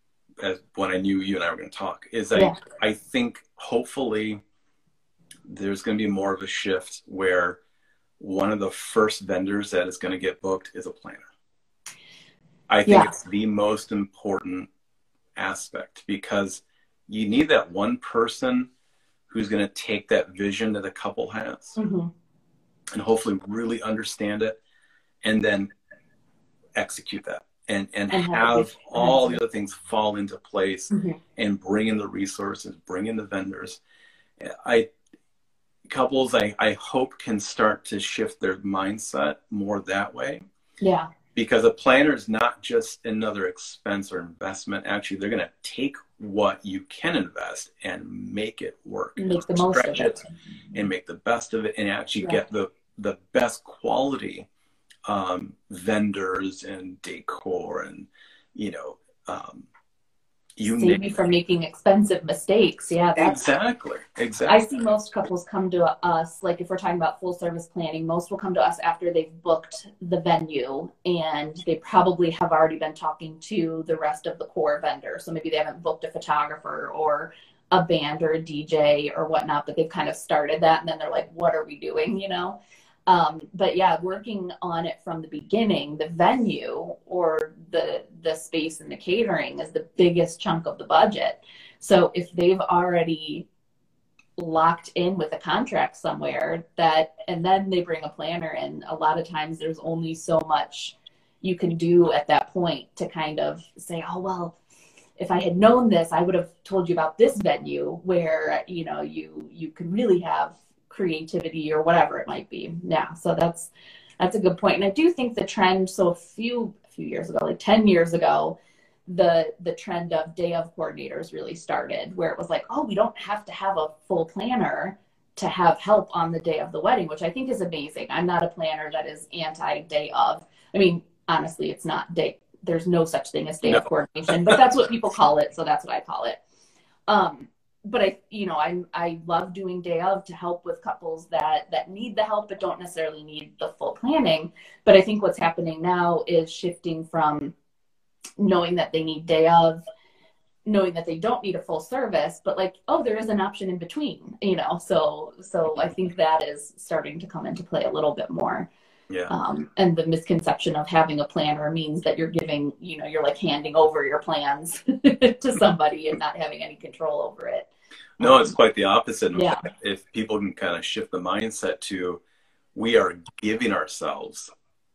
as when I knew you and I were going to talk, is I, yeah. I think hopefully there's going to be more of a shift where one of the first vendors that is going to get booked is a planner. I think yeah. it's the most important aspect, because you need that one person who's going to take that vision that a couple has mm-hmm. and hopefully really understand it and then execute that. And, and, and have all the other things fall into place mm-hmm. and bring in the resources, bring in the vendors. I couples, I, I hope can start to shift their mindset more that way. Yeah. Because a planner is not just another expense or investment. Actually, they're going to take what you can invest and make it work. Make the most of it. it. And make the best of it, and actually yeah. get the, the best quality um, vendors and decor and, you know, um, you save me from making expensive mistakes. Yeah, that's, exactly. Exactly. I see most couples come to us, like if we're talking about full service planning, most will come to us after they've booked the venue and they probably have already been talking to the rest of the core vendors. So maybe they haven't booked a photographer or a band or a D J or whatnot, but they've kind of started that. And then they're like, what are we doing? You know? Um, but yeah, working on it from the beginning, the venue or the the space and the catering is the biggest chunk of the budget. So if they've already locked in with a contract somewhere, that, and then they bring a planner in, a lot of times there's only so much you can do at that point to kind of say, oh, well, if I had known this, I would have told you about this venue where, you know, you you can really have creativity or whatever it might be. Yeah. So that's, that's a good point. And I do think the trend, so a few, a few years ago, like ten years ago, the, the trend of day of coordinators really started, where it was like, oh, we don't have to have a full planner to have help on the day of the wedding, which I think is amazing. I'm not a planner that is anti day of. I mean, honestly, it's not day. There's no such thing as day no. of coordination, but that's what people call it. So that's what I call it. Um, But I, you know, I I love doing day of to help with couples that that need the help but don't necessarily need the full planning. But I think what's happening now is shifting from knowing that they need day of, knowing that they don't need a full service, but like, oh, there is an option in between, you know. So so I think that is starting to come into play a little bit more. Yeah. Um, and the misconception of having a planner means that you're giving, you know, you're like handing over your plans to somebody and not having any control over it. No, it's quite the opposite. In yeah. fact, if people can kind of shift the mindset to, we are giving ourselves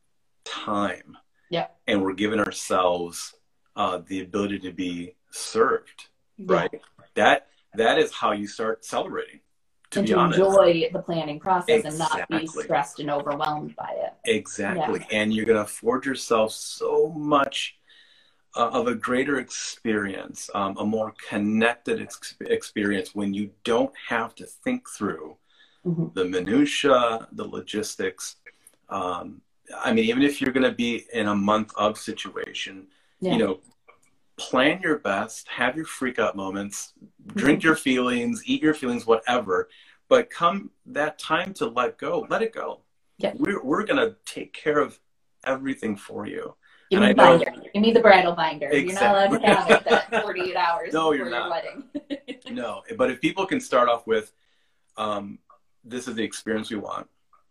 time. Yeah. And we're giving ourselves uh, the ability to be served, right? Yeah. That that is how you start celebrating. to and be to honest. enjoy the planning process Exactly. and not be stressed and overwhelmed by it. Exactly. Yeah. And you're going to afford yourself so much uh, of a greater experience, um, a more connected ex- experience when you don't have to think through mm-hmm. the minutia, the logistics. Um, I mean, even if you're going to be in a month of situation, yeah. you know, plan your best, have your freak out moments, drink mm-hmm. your feelings, eat your feelings, whatever. But come that time to let go, let it go. Yeah. We're, we're going to take care of everything for you. Give me and the I binder. know, Give me the bridal binder. Exactly. You're not allowed to have it that forty-eight hours no, before you're not. your wedding. No, but if people can start off with, um, this is the experience we want,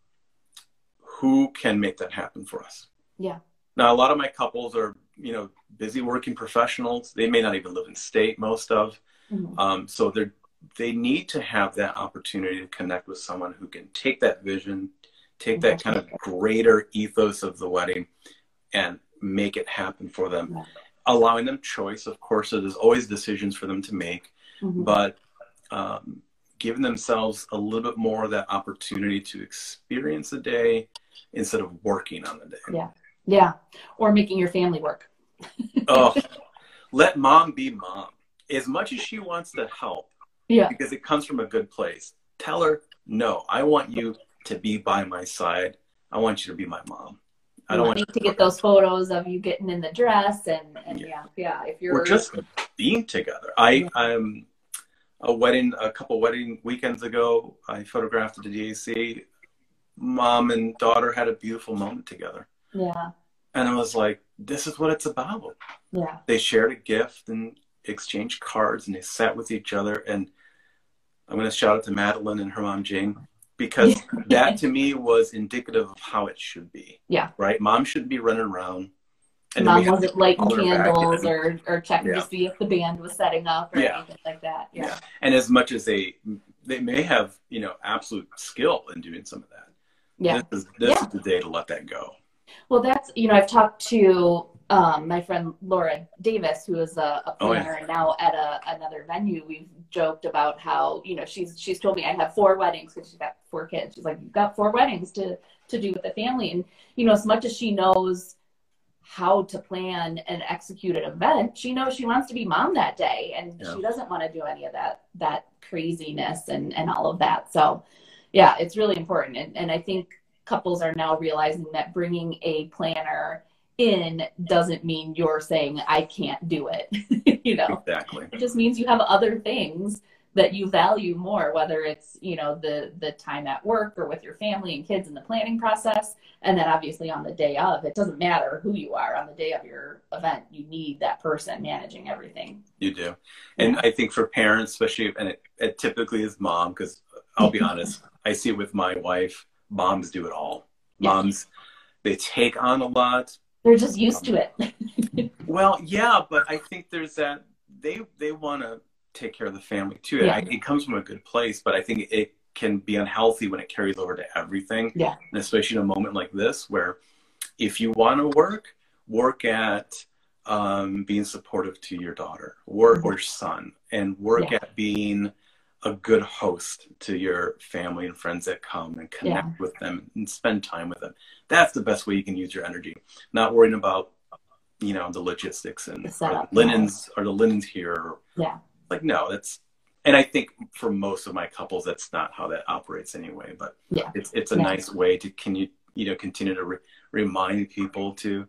who can make that happen for us? Yeah. Now, a lot of my couples are, you know, busy working professionals. They may not even live in state, most of. Mm-hmm. Um, so they're, they need to have that opportunity to connect with someone who can take that vision, take mm-hmm. that kind of greater ethos of the wedding and make it happen for them. Yeah. Allowing them choice. Of course, so there's always decisions for them to make, mm-hmm. but um, giving themselves a little bit more of that opportunity to experience the day instead of working on the day. Yeah. Yeah. Or making your family work. Oh, let mom be mom. As much as she wants to help, yeah, because it comes from a good place, tell her, no, I want you to be by my side. I want you to be my mom. I don't want want to get those photos of you getting in the dress and, and yeah. yeah, yeah. If you're We're just being together. I, yeah. I'm a wedding, a couple wedding weekends ago, I photographed at the D A C. Mom and daughter had a beautiful moment together. Yeah. And I was like, this is what it's about. Yeah. They shared a gift and exchanged cards and they sat with each other. And I'm going to shout out to Madeline and her mom, Jane, because that to me was indicative of how it should be. Yeah. Right? Mom shouldn't be running around. And mom wasn't lighting candles or, or checking yeah. to see if the band was setting up or yeah. anything like that. Yeah. yeah. And as much as they, they may have, you know, absolute skill in doing some of that. Yeah. This is, this yeah. is the day to let that go. Well, that's, you know, I've talked to um, my friend Laura Davis, who is a, a planner oh, yeah. and now at a, another venue. We've joked about how, you know, she's she's told me I have four weddings because she's got four kids. She's like, you've got four weddings to, to do with the family. And, you know, as much as she knows how to plan and execute an event, she knows she wants to be mom that day. And yeah. she doesn't want to do any of that, that craziness and, and all of that. So, yeah, it's really important. And, and I think couples are now realizing that bringing a planner in doesn't mean you're saying, I can't do it. You know, exactly. It just means you have other things that you value more, whether it's, you know, the, the time at work or with your family and kids in the planning process. And then obviously on the day of, it doesn't matter who you are on the day of your event, you need that person managing everything. You do. And yeah. I think for parents, especially, and it, it typically is mom, because I'll be honest, I see it with my wife, moms do it all. Moms, yeah. they take on a lot. They're just used um, to it. Well, yeah, but I think there's that, they, they want to take care of the family too. Yeah. I, it comes from a good place, but I think it can be unhealthy when it carries over to everything. Yeah. And especially in a moment like this, where if you want to work, work at um, being supportive to your daughter or, mm-hmm. or son, and work yeah. at being a good host to your family and friends that come and connect yeah. with them and spend time with them. That's the best way you can use your energy. Not worrying about, you know, the logistics and the linens yeah. or the linens here. Or, yeah. Like, no, that's, and I think for most of my couples, that's not how that operates anyway, but yeah. it's, it's a yeah. nice way to, can you, you know, continue to re- remind people to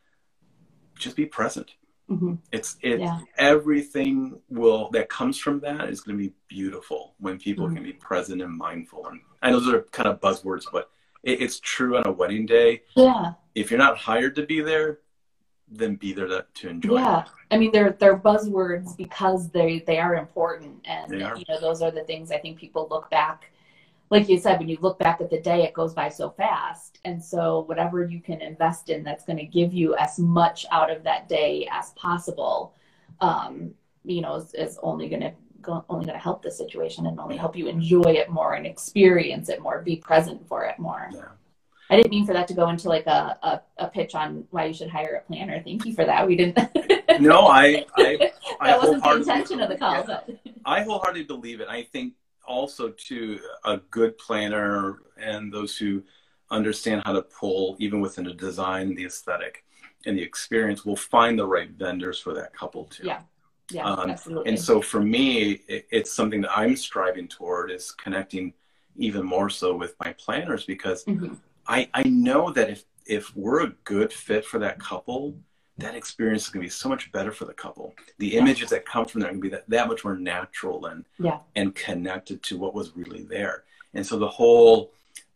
just be present. Mm-hmm. It's, it, yeah. everything will, that comes from that is going to be beautiful when people mm-hmm. can be present and mindful. And I know those are kind of buzzwords, but it, it's true on a wedding day. Yeah. If you're not hired to be there, then be there to, to enjoy yeah. it. I mean, they're, they're buzzwords because they, they are important. And, are. you know, those are the things I think people look back, like you said, when you look back at the day, it goes by so fast. And so whatever you can invest in that's going to give you as much out of that day as possible, um, you know, is, is only going to go, only going to help the situation and only help you enjoy it more and experience it more, be present for it more. Yeah. I didn't mean for that to go into like a, a, a pitch on why you should hire a planner. Thank you for that. We didn't. No, I, I, I that wasn't the intention of the call. Yeah. I wholeheartedly believe it. I think also to a good planner and those who understand how to pull even within the design and the aesthetic and the experience will find the right vendors for that couple too. Yeah. Yeah, um, absolutely. And so for me, it, it's something that I'm striving toward, is connecting even more so with my planners, because mm-hmm. I, I know that if, if we're a good fit for that couple, that experience is going to be so much better for the couple. The yeah. images that come from there are going to be that, that much more natural and, yeah. and connected to what was really there. And so the whole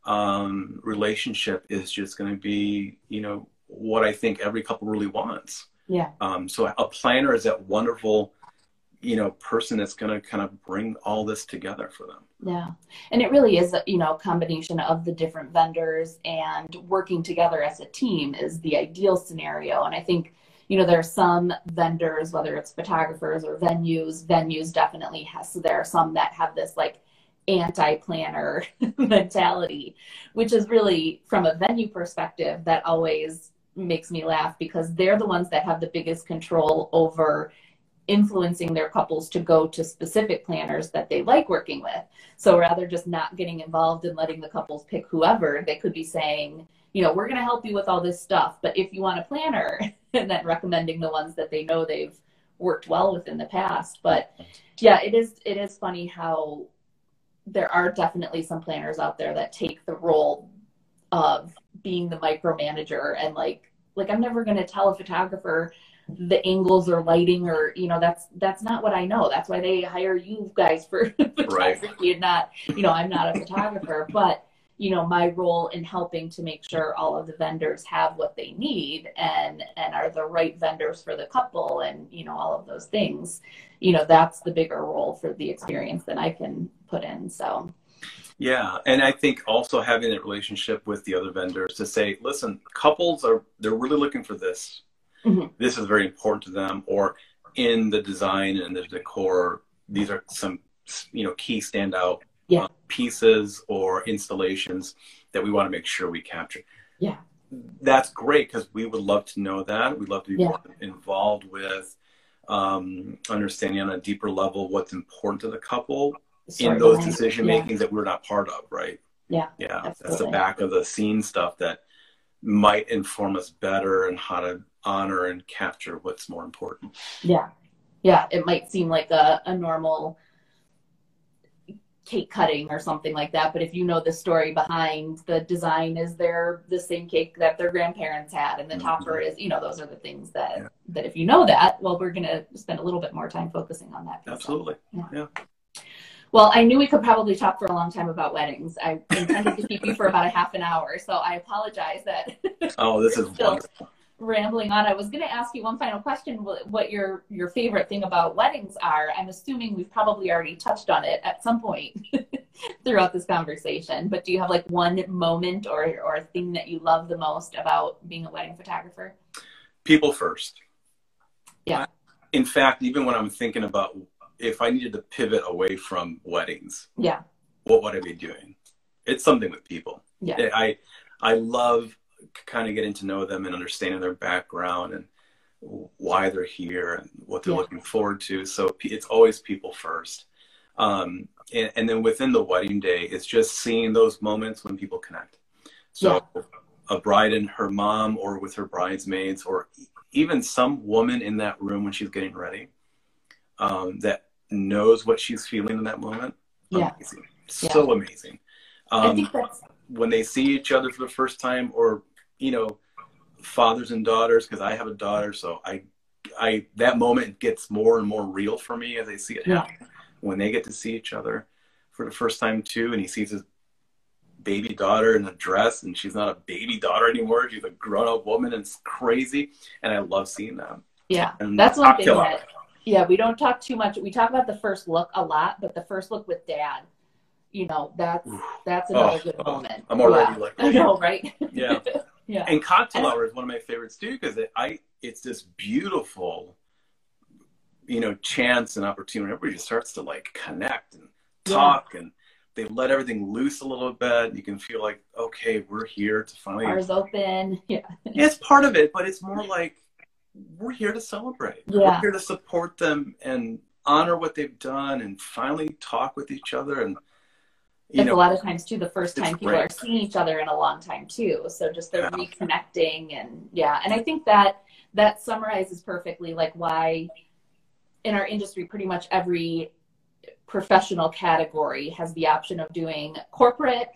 um, relationship is just going to be, you know, what I think every couple really wants. Yeah. Um, so a planner is that wonderful, you know, person that's going to kind of bring all this together for them. Yeah. And it really is, you know, a combination of the different vendors, and working together as a team is the ideal scenario. And I think, you know, there are some vendors, whether it's photographers or venues, venues definitely has, so there are some that have this like anti-planner mentality, which is really, from a venue perspective, that always makes me laugh, because they're the ones that have the biggest control over influencing their couples to go to specific planners that they like working with. So rather just not getting involved and letting the couples pick whoever, they could be saying, you know, we're going to help you with all this stuff, but if you want a planner, and then recommending the ones that they know they've worked well with in the past. But yeah, it is, it is funny how there are definitely some planners out there that take the role of being the micromanager, and like, like I'm never going to tell a photographer the angles or lighting, or, you know, that's, that's not what I know. That's why they hire you guys for photography, right. And not, you know, I'm not a photographer, but, you know, my role in helping to make sure all of the vendors have what they need and, and are the right vendors for the couple, and, you know, all of those things, you know, that's the bigger role for the experience than I can put in. So. Yeah. And I think also having a relationship with the other vendors to say, listen, couples are, they're really looking for this. Mm-hmm. This is very important to them, or in the design and the decor, these are some, you know, key standout yeah. uh, pieces or installations that we want to make sure we capture. Yeah. That's great, because we would love to know that. We'd love to be yeah. more involved with um, understanding on a deeper level what's important to the couple in those decision makings yeah. that we're not part of, right? Yeah. Yeah. Absolutely. That's the back of the scene stuff that might inform us better and how to honor and capture what's more important. Yeah. Yeah. It might seem like a, a normal cake cutting or something like that, but if you know the story behind the design, is there the same cake that their grandparents had, and the mm-hmm. topper is, you know, those are the things that, yeah. that if you know that, well, we're going to spend a little bit more time focusing on that. Absolutely. Yeah. yeah. Well, I knew we could probably talk for a long time about weddings. I intended to keep you for about a half an hour, so I apologize that. Oh, this is still wonderful. Rambling on. I was going to ask you one final question: what your your favorite thing about weddings are. I'm assuming we've probably already touched on it at some point throughout this conversation. But do you have like one moment or or thing that you love the most about being a wedding photographer? People first. Yeah. I, in fact, even when I'm thinking about if I needed to pivot away from weddings, yeah, what would I be doing? It's something with people. Yeah, I I love kind of getting to know them and understanding their background and why they're here and what they're yeah. looking forward to. So it's always people first. Um, and, and then within the wedding day, it's just seeing those moments when people connect. So yeah. a bride and her mom, or with her bridesmaids, or even some woman in that room when she's getting ready, um, that knows what she's feeling in that moment. Yeah. Amazing. So yeah. amazing. Um, I think that's... when they see each other for the first time, or, you know, fathers and daughters, because I have a daughter, so I, I, that moment gets more and more real for me as I see it happen. Yeah. When they get to see each other for the first time too, and he sees his baby daughter in a dress, and she's not a baby daughter anymore, she's a grown-up woman, and it's crazy, and I love seeing that. Yeah, and that's one thing that, yeah, we don't talk too much. We talk about the first look a lot, but the first look with dad, you know, that's that's another oh, good oh, moment. I'm already yeah. like, I know, right? Yeah, yeah. And cocktail hour is one of my favorites too, because it, I it's this beautiful, you know, chance and opportunity. Everybody just starts to like connect and talk, yeah. and they let everything loose a little bit. You can feel like, okay, we're here to finally. Bars open. Yeah. Yeah, it's part of it, but it's more like we're here to celebrate. Yeah. We're here to support them and honor what they've done and finally talk with each other. And you it's know, a lot of times too the first time people great. are seeing each other in a long time too, so just they're Yeah. reconnecting. And yeah, and I think that that summarizes perfectly like why in our industry pretty much every professional category has the option of doing corporate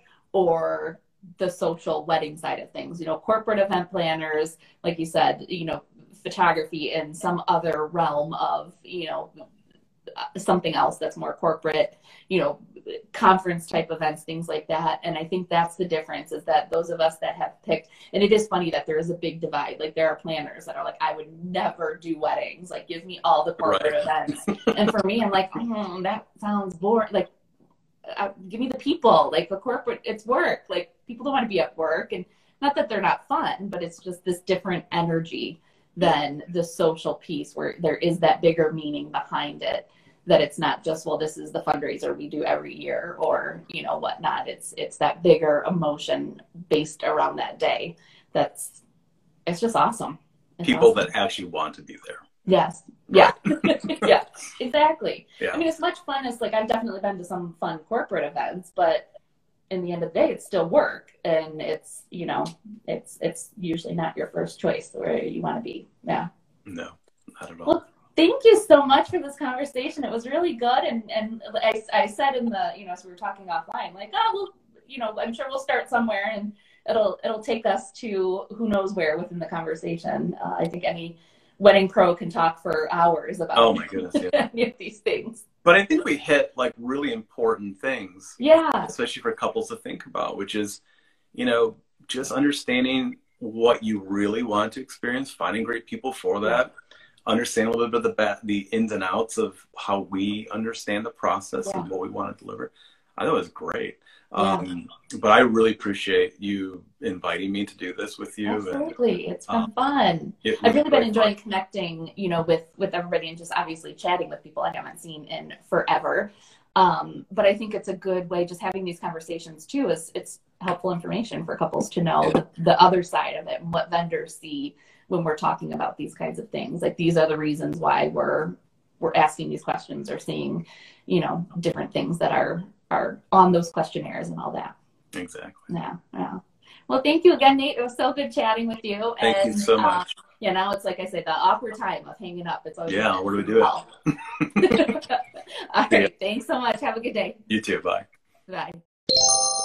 or the social wedding side of things. You know, corporate event planners, like you said, you know, photography in some other realm of, you know, something else that's more corporate, you know, conference type events, things like that. And I think that's the difference, is that those of us that have picked, and it is funny that there is a big divide. Like there are planners that are like, I would never do weddings. Like give me all the corporate Right. events. And for me, I'm like, mm, that sounds boring. Like uh, give me the people, like the corporate, it's work. Like people don't want to be at work, and not that they're not fun, but it's just this different energy than the social piece where there is that bigger meaning behind it. That it's not just, well, this is the fundraiser we do every year or, you know, whatnot. It's, it's that bigger emotion based around that day. That's, it's just awesome. It's People awesome. that actually want to be there. Yes. Yeah. Yeah, exactly. Yeah. I mean, as much fun as like, I've definitely been to some fun corporate events, but in the end of the day, it's still work. And it's, you know, it's, it's usually not your first choice where you want to be. Yeah. No, not at all. Well, thank you so much for this conversation. It was really good. And, and I, I said in the, you know, as we were talking offline, like, oh, well, you know, I'm sure we'll start somewhere and it'll, it'll take us to who knows where within the conversation. Uh, I think any wedding pro can talk for hours about Oh my goodness, yeah. any of these things. But I think we hit like really important things. Yeah. Especially for couples to think about, which is, you know, just understanding what you really want to experience, finding great people for that. Understand a little bit of the ba- the ins and outs of how we understand the process Yeah. and what we want to deliver. I thought it was great. Yeah. Um, but I really appreciate you inviting me to do this with you. Absolutely. And, it's been um, fun. it I've was really been great enjoying fun. connecting, you know, with, with everybody and just obviously chatting with people I haven't seen in forever. Um, but I think it's a good way, just having these conversations too, is it's helpful information for couples to know the, the other side of it and what vendors see when we're talking about these kinds of things. Like these are the reasons why we're, we're asking these questions or seeing, you know, different things that are, are on those questionnaires and all that. Exactly. Yeah. Yeah. Well, thank you again, Nate. It was so good chatting with you. Thank and, you so much. Uh, yeah, now it's like I said, the awkward time of hanging up. It's always Yeah, where do we do it? All right. Thanks so much. Have a good day. You too. Bye. Bye.